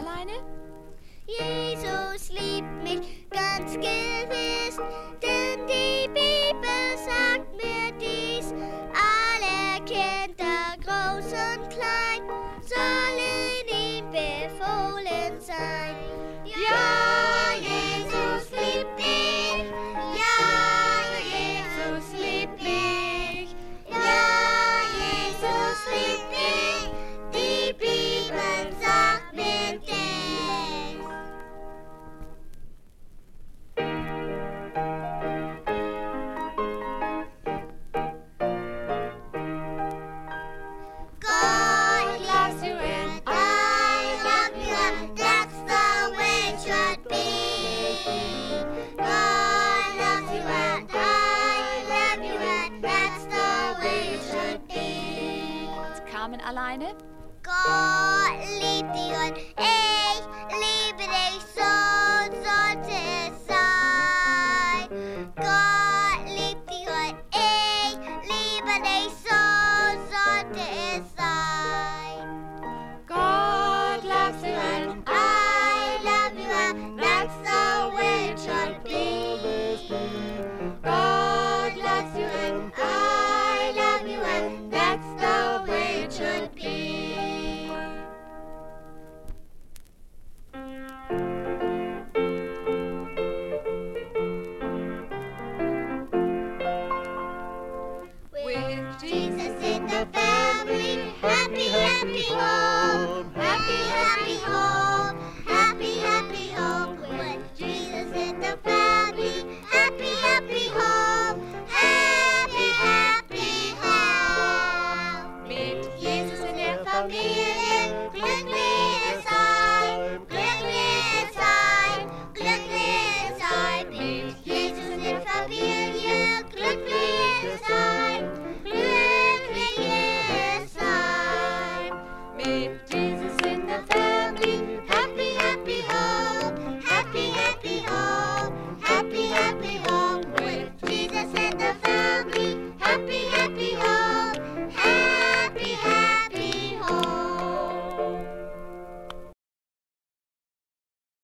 alleine? Jesus liebt mich ganz gewiss, denn die Bibel sagt mir dies. Alle Kinder, groß und klein, sollen ihm befohlen sein. Ja, Jesus liebt mich, ja, Jesus liebt mich, ja, Jesus liebt mich, die Bibel sagt mir dies. God loves you and I love you, and that's the way it should be. God loves you and I love you, and that's the way it should be. Und Carmen alleine? Gott liebt dich und